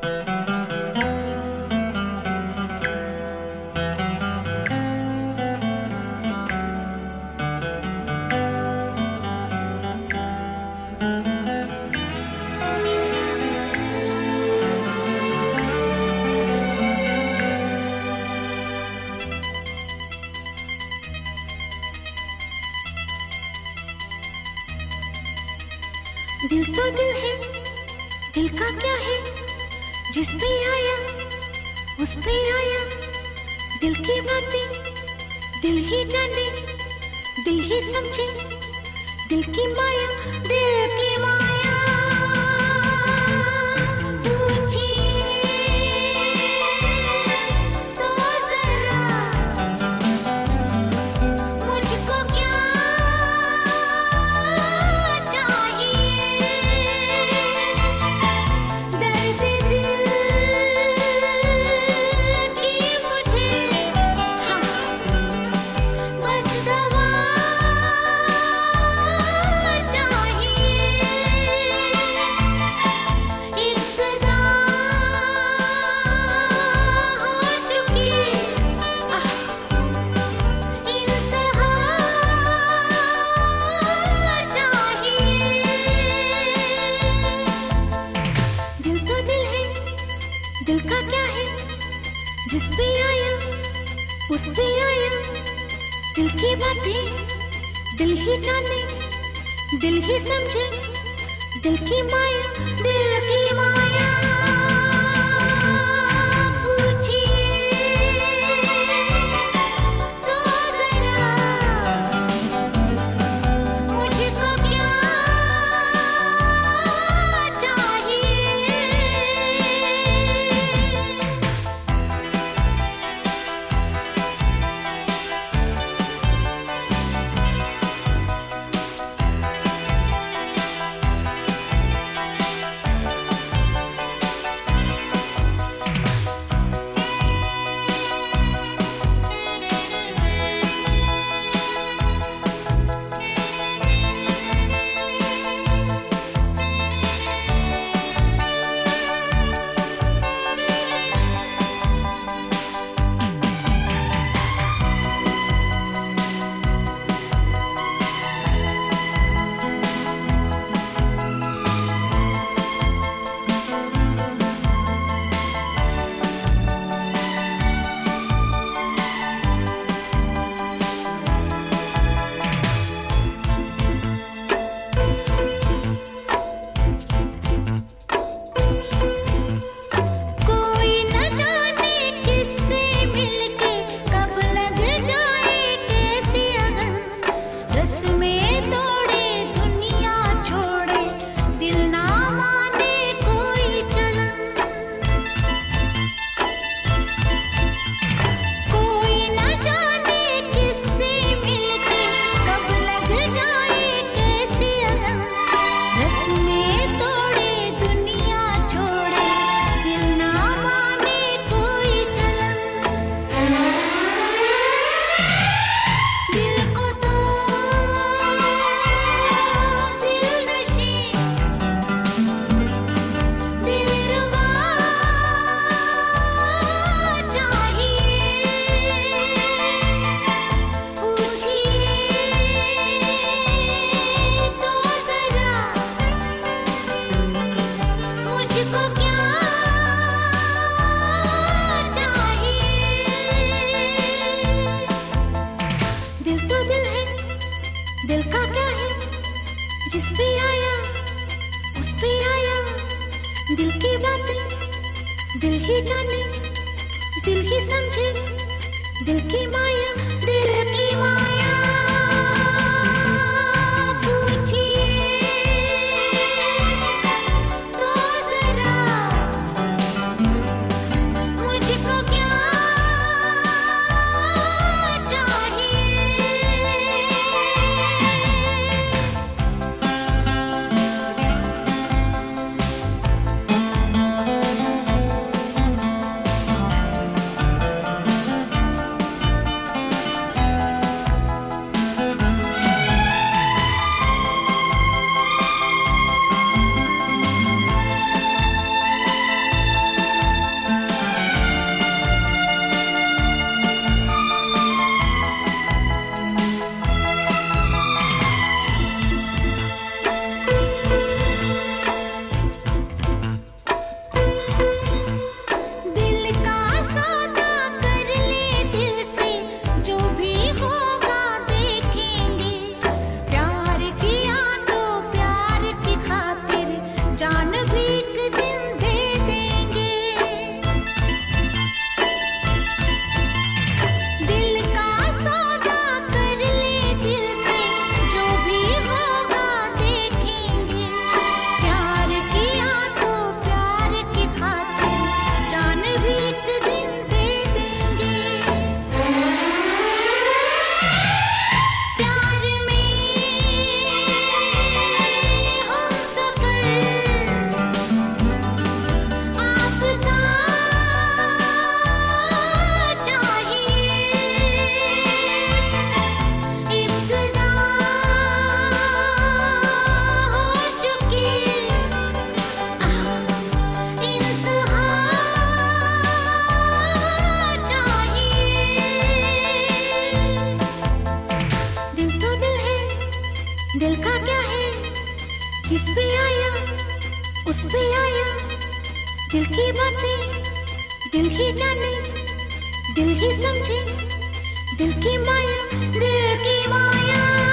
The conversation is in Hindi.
दिल तो दिल है, दिल का क्या है, जिस पे आया उस पे आया। दिल की बातें दिल ही जाने, दिल ही समझे, दिल की माया, दिल की माया। दिल का क्या है, जिस पे आया उस पे आया। दिल की बातें दिल ही जाने, दिल ही समझे, दिल की माया, दिल की माया। दिल का क्या है, जिस पे आया उस पे आया। दिल की बातें दिल ही जाने, दिल ही समझे, दिल की माया, दिल की माया। दिल का क्या है, किस पे आया, उस पे आया। दिल की बातें दिल ही जाने, दिल ही समझे। दिल की माया, दिल की माया।